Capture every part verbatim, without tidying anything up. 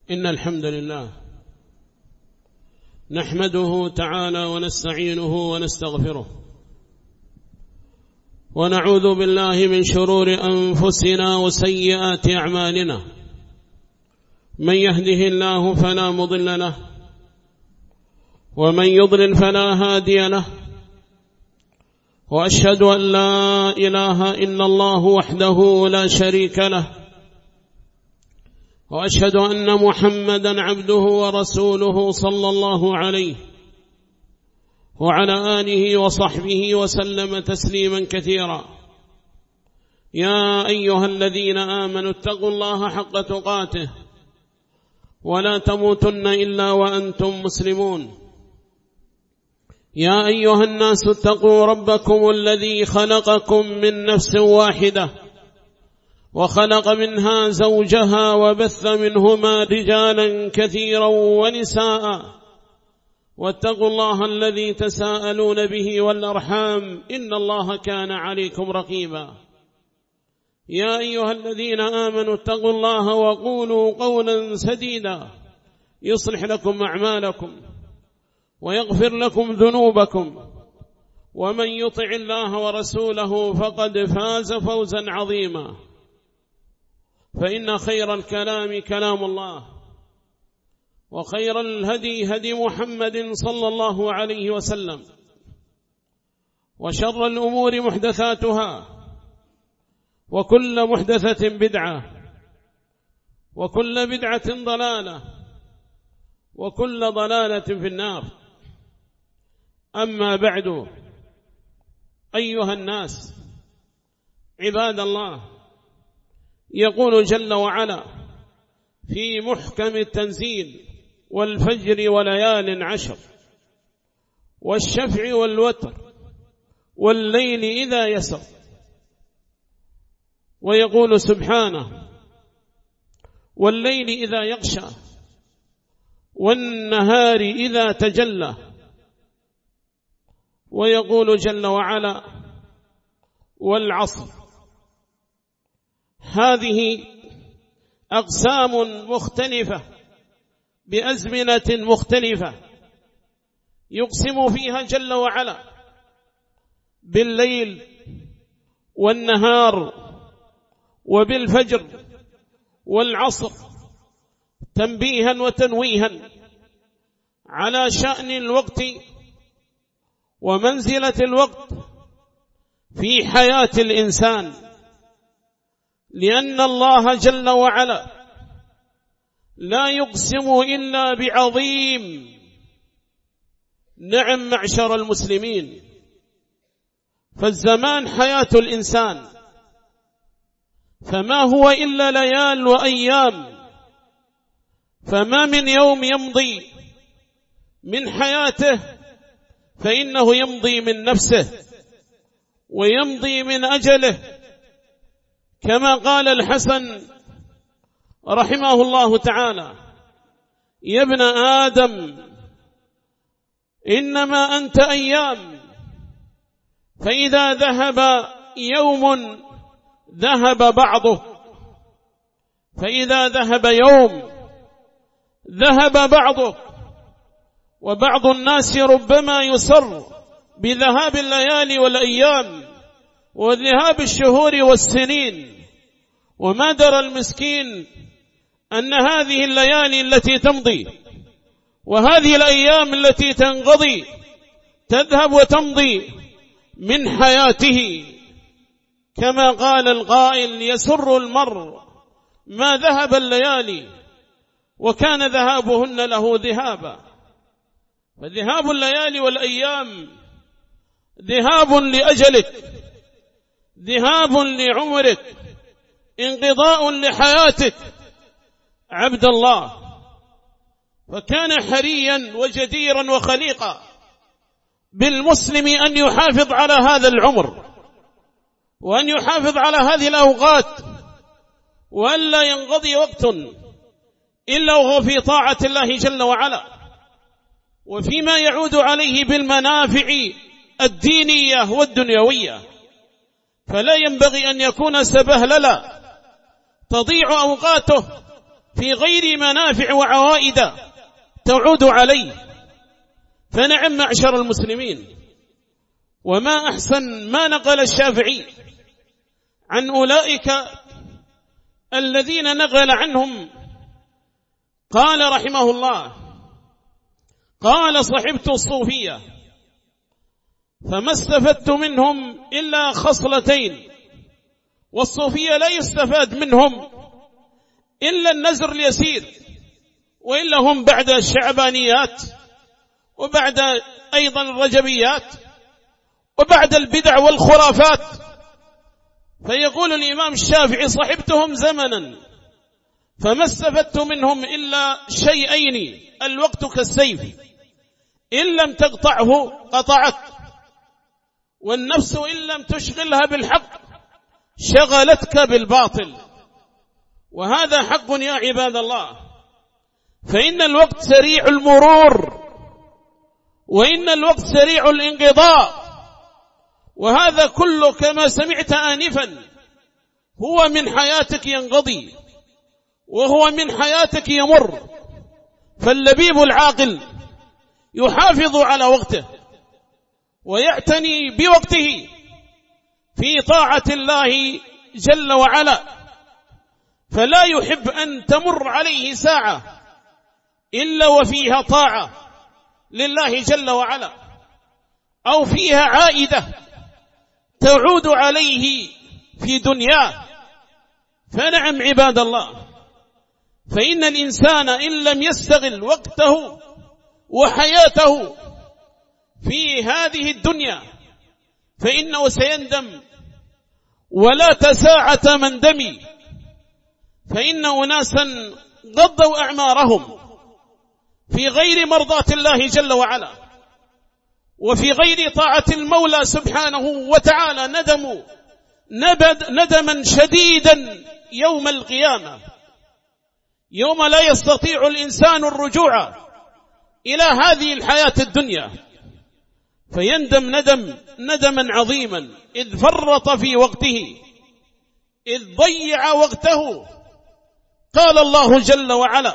إن الحمد لله نحمده تعالى ونستعينه ونستغفره ونعوذ بالله من شرور أنفسنا وسيئات أعمالنا. من يهده الله فلا مضل له ومن يضلل فلا هادي له، وأشهد أن لا إله إلا الله وحده لا شريك له، وأشهد أن محمدا عبده ورسوله صلى الله عليه وعلى آله وصحبه وسلم تسليما كثيرا. يا أيها الذين آمنوا اتقوا الله حق تقاته ولا تموتن إلا وأنتم مسلمون. يا أيها الناس اتقوا ربكم الذي خلقكم من نفس واحدة وخلق منها زوجها وبث منهما رجالا كثيرا ونساء، واتقوا الله الذي تساءلون به والأرحام إن الله كان عليكم رقيبا. يا أيها الذين آمنوا اتقوا الله وقولوا قولا سديدا يصلح لكم أعمالكم ويغفر لكم ذنوبكم، ومن يطع الله ورسوله فقد فاز فوزا عظيما. فإن خير الكلام كلام الله، وخير الهدي هدي محمد صلى الله عليه وسلم، وشر الأمور محدثاتها، وكل محدثة بدعة، وكل بدعة ضلالة، وكل ضلالة في النار. أما بعد، أيها الناس عباد الله، يقول جل وعلا في محكم التنزيل: والفجر وليال عشر والشفع والوتر والليل إذا يسر. ويقول سبحانه: والليل إذا يغشى والنهار إذا تجلى. ويقول جل وعلا: والعصر. هذه أقسام مختلفة بأزمنة مختلفة يقسم فيها جل وعلا بالليل والنهار وبالفجر والعصر، تنبيها وتنويها على شأن الوقت ومنزلة الوقت في حياة الإنسان، لأن الله جل وعلا لا يقسم إلا بعظيم. نعم معشر المسلمين، فالزمان حياة الإنسان، فما هو إلا ليال وأيام، فما من يوم يمضي من حياته فإنه يمضي من نفسه ويمضي من أجله، كما قال الحسن رحمه الله تعالى: يا ابن آدم إنما أنت أيام، فإذا ذهب يوم ذهب بعضه، فإذا ذهب يوم ذهب بعضه. وبعض الناس ربما يسر بذهاب الليالي والأيام وذهاب الشهور والسنين، وما درى المسكين أن هذه الليالي التي تمضي وهذه الأيام التي تنقضي تذهب وتمضي من حياته، كما قال القائل: يسر المرء ما ذهب الليالي وكان ذهابهن له ذهابا. فذهاب الليالي والأيام ذهاب لأجلك، ذهاب لعمرك، انقضاء لحياتك عبد الله. فكان حريا وجديرا وخليقا بالمسلم أن يحافظ على هذا العمر، وأن يحافظ على هذه الأوقات، وأن لا ينقضي وقت إلا وهو في طاعة الله جل وعلا، وفيما يعود عليه بالمنافع الدينية والدنيوية. فلا ينبغي أن يكون سبهللا تضيع أوقاته في غير منافع وعوائد تعود عليه. فنعم معشر المسلمين، وما أحسن ما نقل الشافعي عن أولئك الذين نقل عنهم. قال رحمه الله: قال: صحبت الصوفية فما استفدت منهم إلا خصلتين، والصوفية لا يستفاد منهم إلا النزر اليسير، وإلا هم بعد الشعبانيات، وبعد أيضا الرجبيات، وبعد البدع والخرافات. فيقول الإمام الشافعي: صحبتهم زمنا فما استفدت منهم إلا شيئين: الوقت كالسيف إن لم تقطعه قطعك، والنفس إن لم تشغلها بالحق شغلتك بالباطل. وهذا حق يا عباد الله، فإن الوقت سريع المرور، وإن الوقت سريع الانقضاء، وهذا كله كما سمعت آنفا هو من حياتك ينقضي، وهو من حياتك يمر. فاللبيب العاقل يحافظ على وقته ويعتني بوقته في طاعة الله جل وعلا، فلا يحب أن تمر عليه ساعة إلا وفيها طاعة لله جل وعلا، أو فيها عائدة تعود عليه في دنياه. فنعم عباد الله، فإن الإنسان إن لم يستغل وقته وحياته في هذه الدنيا فإنه سيندم ولا تساعة من دمي. فإن أناسا قضوا أعمارهم في غير مرضاة الله جل وعلا، وفي غير طاعة المولى سبحانه وتعالى، ندموا ندما شديدا يوم القيامة، يوم لا يستطيع الإنسان الرجوع إلى هذه الحياة الدنيا، فيندم ندم ندما عظيما إذ فرط في وقته، إذ ضيع وقته. قال الله جل وعلا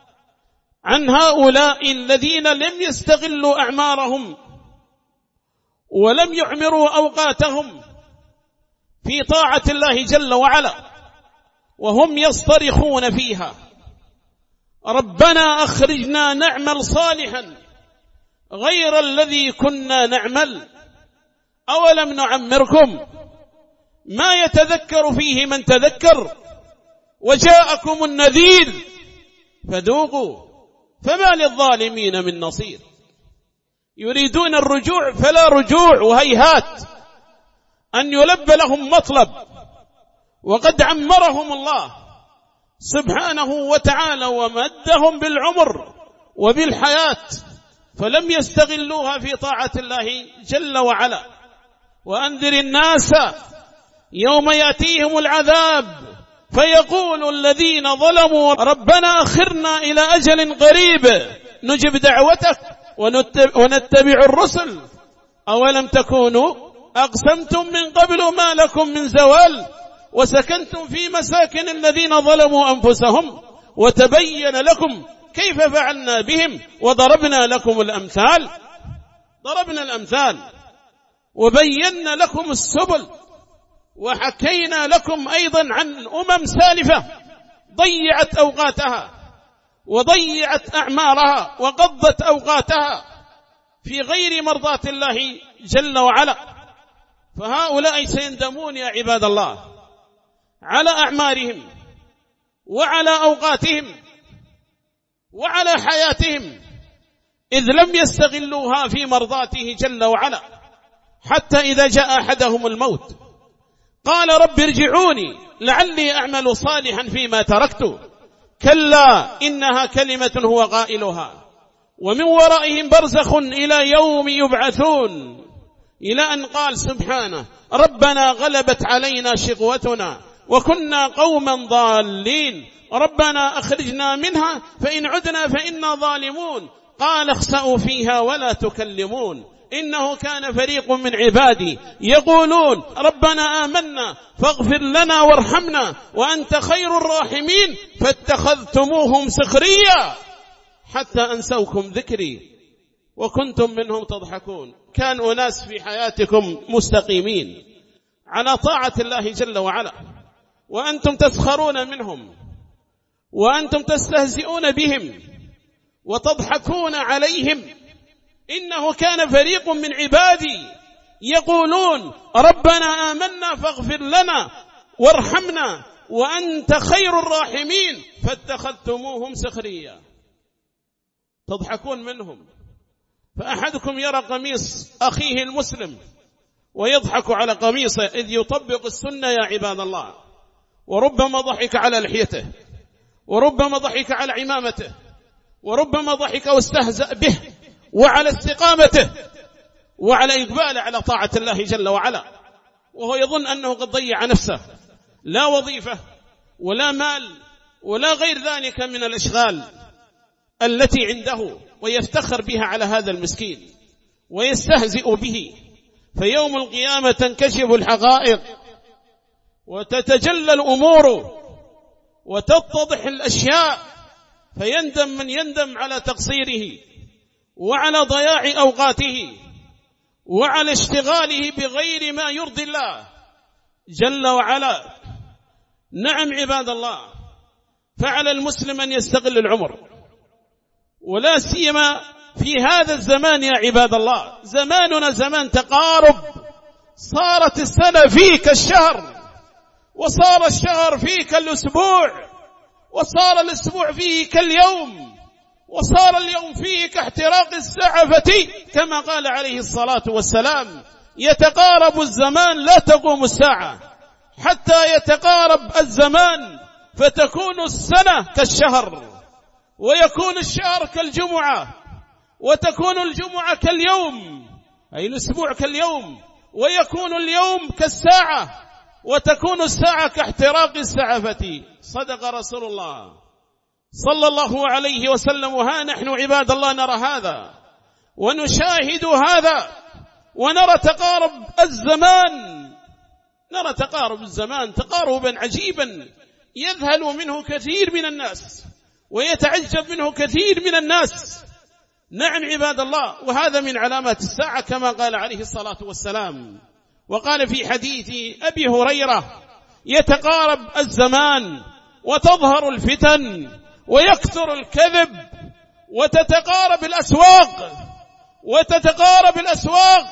عن هؤلاء الذين لم يستغلوا أعمارهم ولم يعمروا أوقاتهم في طاعة الله جل وعلا، وهم يصطرخون فيها: ربنا أخرجنا نعمل صالحا غير الذي كنا نعمل أولم نعمركم ما يتذكر فيه من تذكر وجاءكم النذير فذوقوا فما للظالمين من نصير. يريدون الرجوع فلا رجوع، وهيهات أن يلب لهم مطلب، وقد عمرهم الله سبحانه وتعالى ومدهم بالعمر وبالحياة، فلم يستغلوها في طاعة الله جل وعلا. وأنذر الناس يوم يأتيهم العذاب فيقول الذين ظلموا ربنا أخرنا إلى أجل قريب نجب دعوتك ونتبع الرسل أولم تكونوا أقسمتم من قبل ما لكم من زوال وسكنتم في مساكن الذين ظلموا أنفسهم وتبين لكم كيف فعلنا بهم وضربنا لكم الأمثال. ضربنا الأمثال وبينا لكم السبل، وحكينا لكم أيضا عن أمم سالفة ضيعت أوقاتها وضيعت أعمارها وقضت أوقاتها في غير مرضاة الله جل وعلا. فهؤلاء سيندمون يا عباد الله على أعمارهم وعلى أوقاتهم وعلى حياتهم، إذ لم يستغلوها في مرضاته جل وعلا، حتى إذا جاء أحدهم الموت قال رب ارجعوني لعلي أعمل صالحا فيما تركت كلا إنها كلمة هو قائلها ومن ورائهم برزخ إلى يوم يبعثون، إلى أن قال سبحانه ربنا غلبت علينا شقوتنا وكنا قوما ضالين ربنا أخرجنا منها فإن عدنا فإنا ظالمون قال اخسأوا فيها ولا تكلمون إنه كان فريق من عبادي يقولون ربنا آمنا فاغفر لنا وارحمنا وأنت خير الراحمين فاتخذتموهم سخريا حتى أنسوكم ذكري وكنتم منهم تضحكون. كان أناس في حياتكم مستقيمين على طاعة الله جل وعلا وأنتم تسخرون منهم وأنتم تستهزئون بهم وتضحكون عليهم. إنه كان فريق من عبادي يقولون ربنا آمنا فاغفر لنا وارحمنا وأنت خير الراحمين فاتخذتموهم سخريا، تضحكون منهم. فأحدكم يرى قميص أخيه المسلم ويضحك على قميصه إذ يطبق السنة يا عباد الله، وربما ضحك على لحيته وربما ضحك على عمامته وربما ضحك واستهزأ به وعلى استقامته وعلى إقباله على طاعة الله جل وعلا، وهو يظن أنه قد ضيع نفسه، لا وظيفة ولا مال ولا غير ذلك من الأشغال التي عنده، ويفتخر بها على هذا المسكين ويستهزئ به. فيوم القيامة تنكشف الحقائق وتتجلى الأمور وتتضح الأشياء، فيندم من يندم على تقصيره وعلى ضياع أوقاته وعلى اشتغاله بغير ما يرضي الله جل وعلا. نعم عباد الله، فعلى المسلم أن يستغل العمر، ولا سيما في هذا الزمان يا عباد الله. زماننا زمان تقارب، صارت السنة فيك الشهر وصار الشهر فيك الأسبوع وصار الأسبوع فيك اليوم وصار اليوم فيك احتراق السعفة كما قال عليه الصلاة والسلام: يتقارب الزمان لا تقوم الساعة حتى يتقارب الزمان فتكون السنة كالشهر ويكون الشهر كالجمعة وتكون الجمعة كاليوم، أي الأسبوع كاليوم، ويكون اليوم كالساعة وتكون الساعة كاحتراق السعفة. صدق رسول الله صلى الله عليه وسلم. وها نحن عباد الله نرى هذا ونشاهد هذا ونرى تقارب الزمان، نرى تقارب الزمان تقاربا عجيبا يذهل منه كثير من الناس ويتعجب منه كثير من الناس. نعم عباد الله، وهذا من علامات الساعة كما قال عليه الصلاة والسلام. وقال في حديث أبي هريرة: يتقارب الزمان وتظهر الفتن ويكثر الكذب وتتقارب الأسواق وتتقارب الأسواق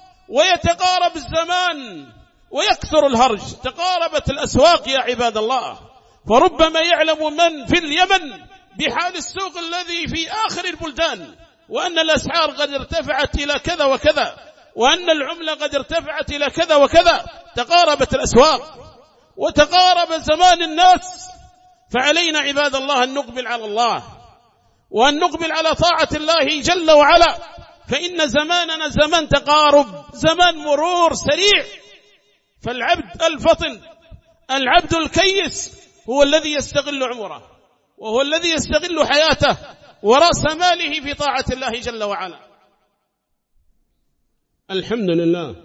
ويتقارب الزمان ويكثر الهرج. تقاربت الأسواق يا عباد الله، فربما يعلم من في اليمن بحال السوق الذي في آخر البلدان وأن الأسعار قد ارتفعت إلى كذا وكذا وأن العملة قد ارتفعت إلى كذا وكذا. تقاربت الأسواق وتقارب زمان الناس. فعلينا عباد الله أن نقبل على الله وأن نقبل على طاعة الله جل وعلا، فإن زماننا زمان تقارب، زمان مرور سريع. فالعبد الفطن، العبد الكيس، هو الذي يستغل عمره وهو الذي يستغل حياته ورأس ماله في طاعة الله جل وعلا. الحمد لله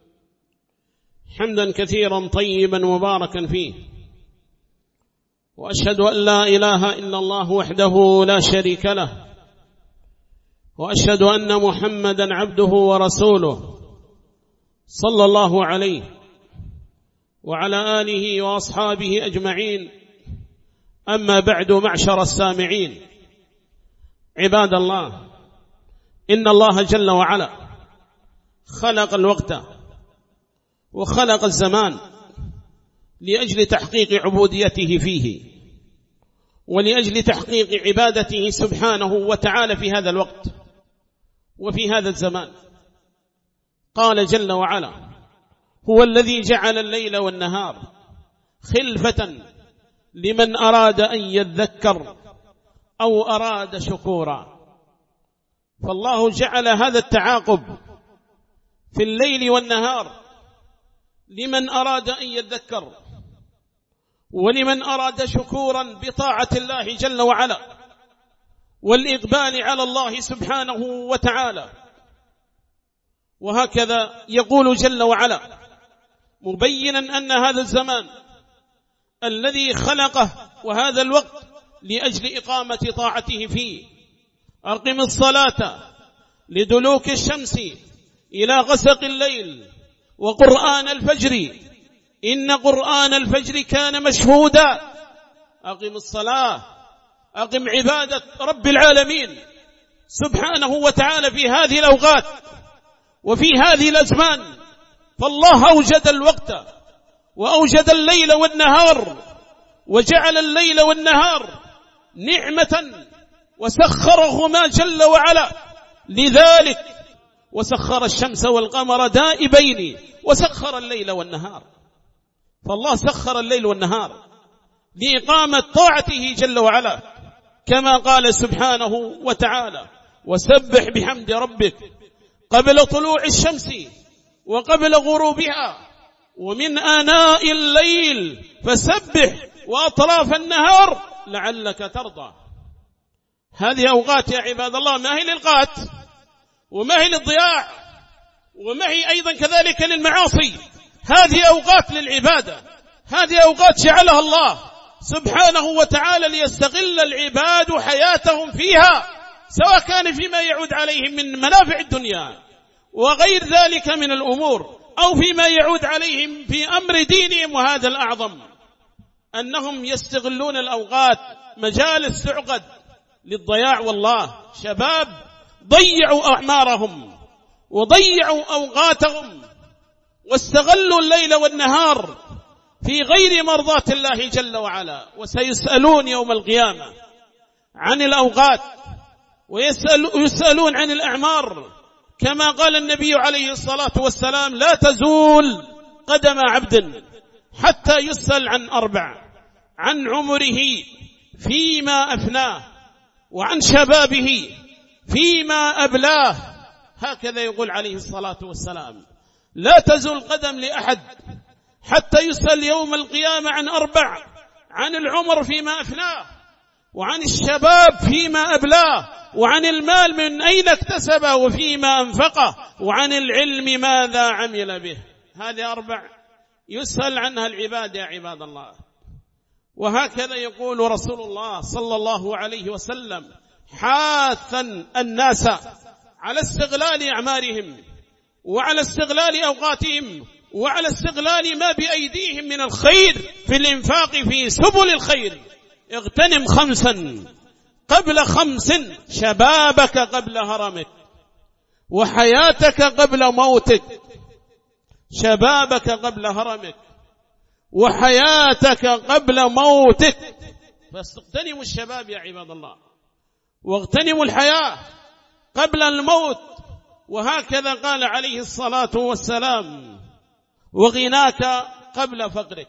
حمدا كثيرا طيبا مباركا فيه، وأشهد أن لا إله إلا الله وحده لا شريك له، وأشهد أن محمدا عبده ورسوله صلى الله عليه وعلى آله وأصحابه أجمعين. أما بعد، معشر السامعين عباد الله، إن الله جل وعلا خلق الوقت وخلق الزمان لأجل تحقيق عبوديته فيه ولأجل تحقيق عبادته سبحانه وتعالى في هذا الوقت وفي هذا الزمان. قال جل وعلا: هو الذي جعل الليل والنهار خلفة لمن أراد أن يذكر أو أراد شكورا. فالله جعل هذا التعاقب في الليل والنهار لمن أراد أن يذكر ولمن أراد شكورا بطاعة الله جل وعلا والإقبال على الله سبحانه وتعالى. وهكذا يقول جل وعلا مبينا أن هذا الزمان الذي خلقه وهذا الوقت لأجل إقامة طاعته فيه. أقم الصلاة لدلوك الشمس إلى غسق الليل وقرآن الفجر إن قرآن الفجر كان مشهودا. أقم الصلاة، أقم عبادة رب العالمين سبحانه وتعالى في هذه الأوقات وفي هذه الأزمان. فالله أوجد الوقت وأوجد الليل والنهار وجعل الليل والنهار نعمة وسخرهما جل وعلا لذلك، وسخر الشمس والقمر دائبين وسخر الليل والنهار. فالله سخر الليل والنهار لإقامة طاعته جل وعلا كما قال سبحانه وتعالى وسبح بحمد ربك قبل طلوع الشمس وقبل غروبها ومن آناء الليل فسبح وأطراف النهار لعلك ترضى. هذه أوقات يا عباد الله، ما هي للغات وما هي للضياع وما هي أيضا كذلك للمعاصي، هذه أوقات للعبادة، هذه أوقات جعلها الله سبحانه وتعالى ليستغل العباد حياتهم فيها، سواء كان فيما يعود عليهم من منافع الدنيا وغير ذلك من الأمور أو فيما يعود عليهم في أمر دينهم. وهذا الأعظم أنهم يستغلون الأوقات مجالس تعقد للضياع. والله شباب ضيعوا أعمارهم وضيعوا أوقاتهم واستغلوا الليل والنهار في غير مرضاة الله جل وعلا، وسيسألون يوم القيامة عن الأوقات ويسألون عن الأعمار كما قال النبي عليه الصلاة والسلام لا تزول قدم عبد حتى يسأل عن أربع: عن عمره فيما أفناه، وعن شبابه فيما أبلاه. هكذا يقول عليه الصلاة والسلام لا تزول قدم لأحد حتى يسأل يوم القيامة عن أربع: عن العمر فيما أفناه، وعن الشباب فيما أبلاه، وعن المال من أين اكتسبه وفيما أنفقه، وعن العلم ماذا عمل به. هذه أربع يسأل عنها العباد يا عباد الله. وهكذا يقول رسول الله صلى الله عليه وسلم حاثا الناس على استغلال أعمارهم وعلى استغلال أوقاتهم وعلى استغلال ما بأيديهم من الخير في الإنفاق في سبل الخير. اغتنم خمسا قبل خمس: شبابك قبل هرمك، وحياتك قبل موتك. شبابك قبل هرمك وحياتك قبل موتك. فاستغتنموا الشباب يا عباد الله، واغتنموا الحياة قبل الموت. وهكذا قال عليه الصلاة والسلام وغناك قبل فقرك.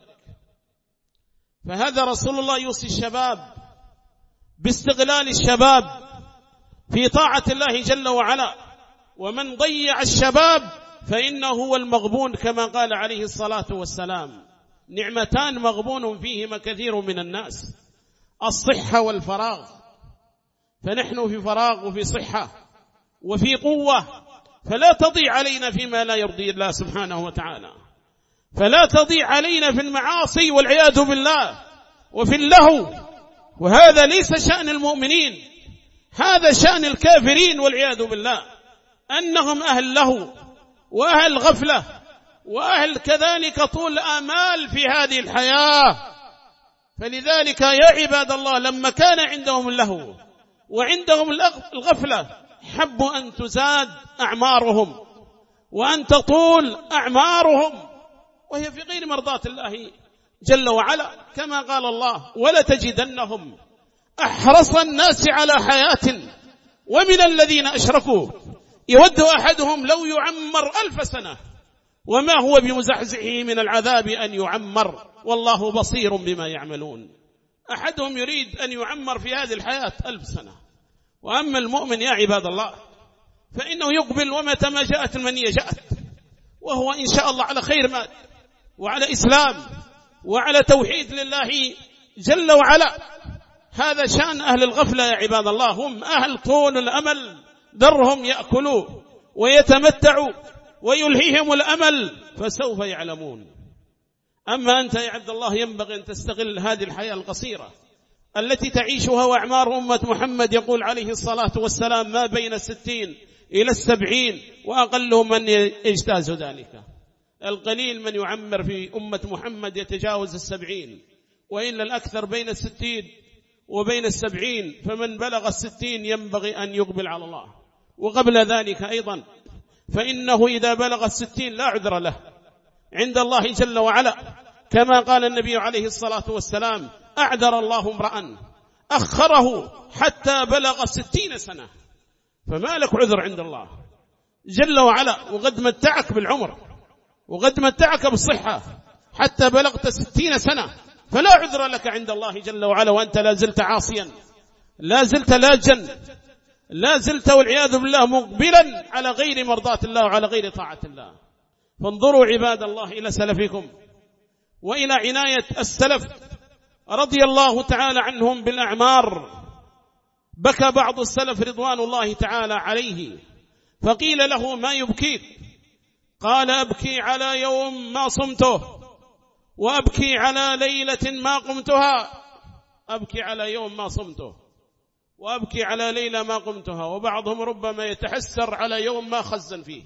فهذا رسول الله يوصي الشباب باستغلال الشباب في طاعة الله جل وعلا، ومن ضيع الشباب فإنه هو المغبون كما قال عليه الصلاة والسلام نعمتان مغبون فيهما كثير من الناس: الصحة والفراغ. فنحن في فراغ وفي صحة وفي قوة، فلا تضيع علينا فيما لا يرضي الله سبحانه وتعالى، فلا تضيع علينا في المعاصي والعياذ بالله وفي اللهو. وهذا ليس شأن المؤمنين، هذا شأن الكافرين والعياذ بالله، أنهم أهل لهو وأهل غفلة وأهل كذلك طول آمال في هذه الحياة. فلذلك يا عباد الله لما كان عندهم اللهو وعندهم الغفلة حبوا أن تزاد أعمارهم وأن تطول أعمارهم، وهي في غير مرضاة الله جل وعلا كما قال الله ولتجدنهم أحرص الناس على حياة ومن الذين أشركوا يود أحدهم لو يعمر ألف سنة وما هو بمزحزحه من العذاب أن يعمر والله بصير بما يعملون. أحدهم يريد أن يعمر في هذه الحياة ألف سنة، وأما المؤمن يا عباد الله فإنه يقبل ومتى ما جاءت المنية جاءت، وهو إن شاء الله على خير مات وعلى إسلام وعلى توحيد لله جل وعلا. هذا شأن أهل الغفلة يا عباد الله، هم أهل طول الأمل، ذرهم يأكلوا ويتمتعوا ويلهيهم الأمل فسوف يعلمون. أما أنت يا عبد الله ينبغي أن تستغل هذه الحياة القصيرة التي تعيشها، وأعمار أمة محمد يقول عليه الصلاة والسلام ما بين الستين إلى السبعين، وأقلهم من يجتاز ذلك. القليل من يعمر في أمة محمد يتجاوز السبعين، وإلا الأكثر بين الستين وبين السبعين. فمن بلغ الستين ينبغي أن يقبل على الله، وقبل ذلك أيضا فإنه إذا بلغ الستين لا عذر له عند الله جل وعلا، كما قال النبي عليه الصلاة والسلام أعذر الله امرأ أخره حتى بلغ ستين سنة، فما لك عذر عند الله جل وعلا، وقد متعك بالعمر وقد متعك بالصحة حتى بلغت ستين سنة، فلا عذر لك عند الله جل وعلا وأنت لا زلت عاصيا، لا زلت لاجا، لا زلت والعياذ بالله مقبلا على غير مرضاة الله وعلى غير طاعة الله. فانظروا عباد الله إلى سلفكم وإلى عناية السلف رضي الله تعالى عنهم بالأعمار. بكى بعض السلف رضوان الله تعالى عليه، فقيل له ما يبكيك؟ قال أبكي على يوم ما صمته، وأبكي على ليلة ما قمتها. أبكي على يوم ما صمته، وأبكي على ليلة ما قمتها. وبعضهم ربما يتحسر على يوم ما خزن فيه،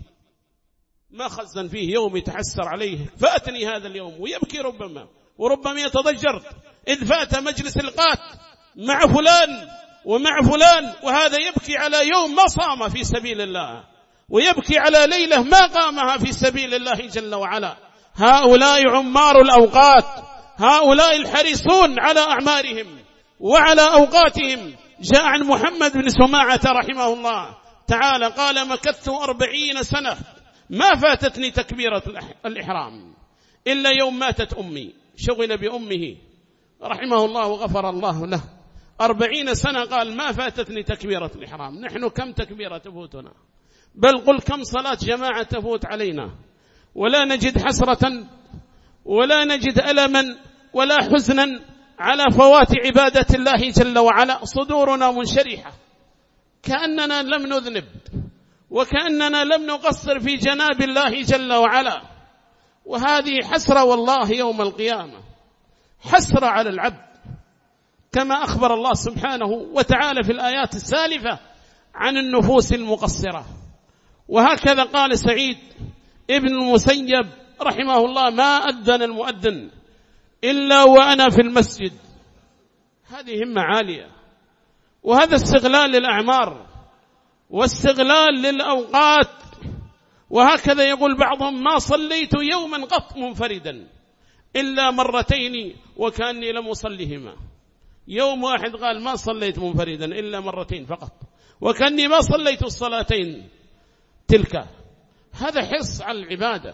ما خزن فيه يوم يتحسر عليه، فأتني هذا اليوم، ويبكي ربما، وربما يتضجر إذ فات مجلس القات مع فلان ومع فلان، وهذا يبكي على يوم ما صام في سبيل الله، ويبكي على ليلة ما قامها في سبيل الله جل وعلا. هؤلاء عمار الأوقات، هؤلاء الحريصون على أعمارهم وعلى أوقاتهم. جاء عن محمد بن سماعة رحمه الله تعالى قال مكثت أربعين سنة ما فاتتني تكبيرة الإحرام إلا يوم ماتت أمي، شغل بأمه رحمه الله وغفر الله له. أربعين سنة قال ما فاتتني تكبيرة الإحرام. نحن كم تكبيرة تفوتنا؟ بل قل كم صلاة جماعة تفوت علينا، ولا نجد حسرة ولا نجد ألما ولا حزنا على فوات عبادة الله جل وعلا. صدورنا منشرحة كأننا لم نذنب، وكأننا لم نقصر في جناب الله جل وعلا. وهذه حسرة والله يوم القيامة، حسرة على العبد، كما أخبر الله سبحانه وتعالى في الآيات السالفة عن النفوس المقصرة. وهكذا قال سعيد ابن المسيب رحمه الله ما أذن المؤذن إلا وأنا في المسجد. هذه همة عالية، وهذا استغلال للأعمار واستغلال للأوقات. وهكذا يقول بعضهم ما صليت يوما قط منفردا إلا مرتين وكأني لم أصليهما. يوم واحد قال ما صليت منفردا إلا مرتين فقط وكأني ما صليت الصلاتين تلك. هذا حرص على العبادة،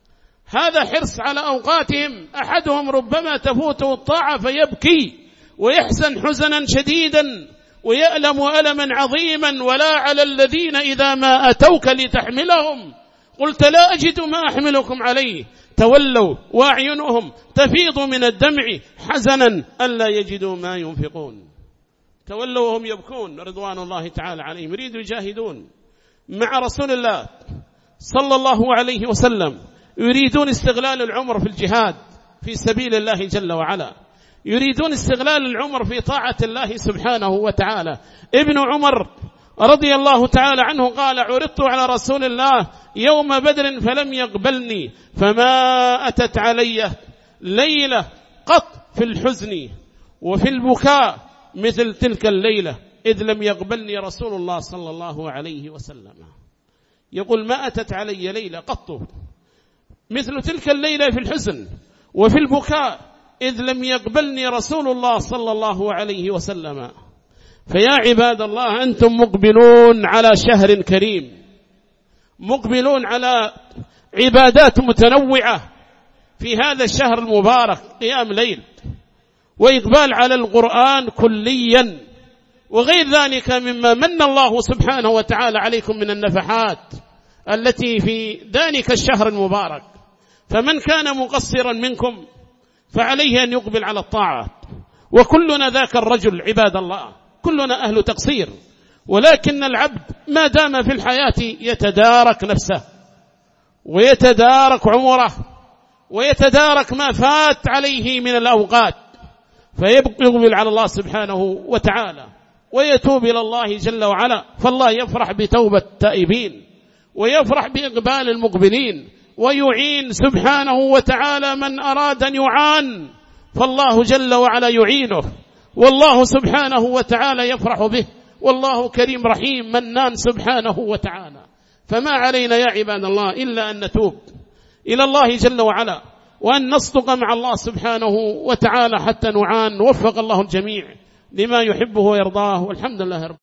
هذا حرص على أوقاتهم. أحدهم ربما تفوته الطاعة فيبكي ويحزن حزنا شديدا ويألم ألما عظيما. ولا على الذين إذا ما أتوك لتحملهم قلت لا أجد ما أحملكم عليه تولوا وأعينهم تفيض من الدمع حزنا ألا يجدوا ما ينفقون. تولوا وهم يبكون رضوان الله تعالى عليهم، يريدوا يجاهدون مع رسول الله صلى الله عليه وسلم، يريدون استغلال العمر في الجهاد في سبيل الله جل وعلا، يريدون استغلال العمر في طاعة الله سبحانه وتعالى. ابن عمر رضي الله تعالى عنه قال عرضت على رسول الله يوم بدر فلم يقبلني، فما أتت علي ليلة قط في الحزن وفي البكاء مثل تلك الليلة إذ لم يقبلني رسول الله صلى الله عليه وسلم. يقول ما أتت علي ليلة قط مثل تلك الليلة في الحزن وفي البكاء إذ لم يقبلني رسول الله صلى الله عليه وسلم. فيا عباد الله أنتم مقبلون على شهر كريم، مقبلون على عبادات متنوعة في هذا الشهر المبارك، قيام ليل وإقبال على القرآن كليا وغير ذلك مما من الله سبحانه وتعالى عليكم من النفحات التي في ذلك الشهر المبارك. فمن كان مقصرا منكم فعليه أن يقبل على الطاعات، وكلنا ذاك الرجل عباد الله، كلنا أهل تقصير، ولكن العبد ما دام في الحياة يتدارك نفسه ويتدارك عمره ويتدارك ما فات عليه من الأوقات، فيقبل على الله سبحانه وتعالى ويتوب إلى الله جل وعلا. فالله يفرح بتوبة التائبين ويفرح بإقبال المقبلين، ويعين سبحانه وتعالى من أراد أن يعان، فالله جل وعلا يعينه، والله سبحانه وتعالى يفرح به، والله كريم رحيم منان سبحانه وتعالى. فما علينا يا عباد الله إلا أن نتوب إلى الله جل وعلا، وأن نصدق مع الله سبحانه وتعالى حتى نعان. وفق الله الجميع لما يحبه ويرضاه، والحمد لله رب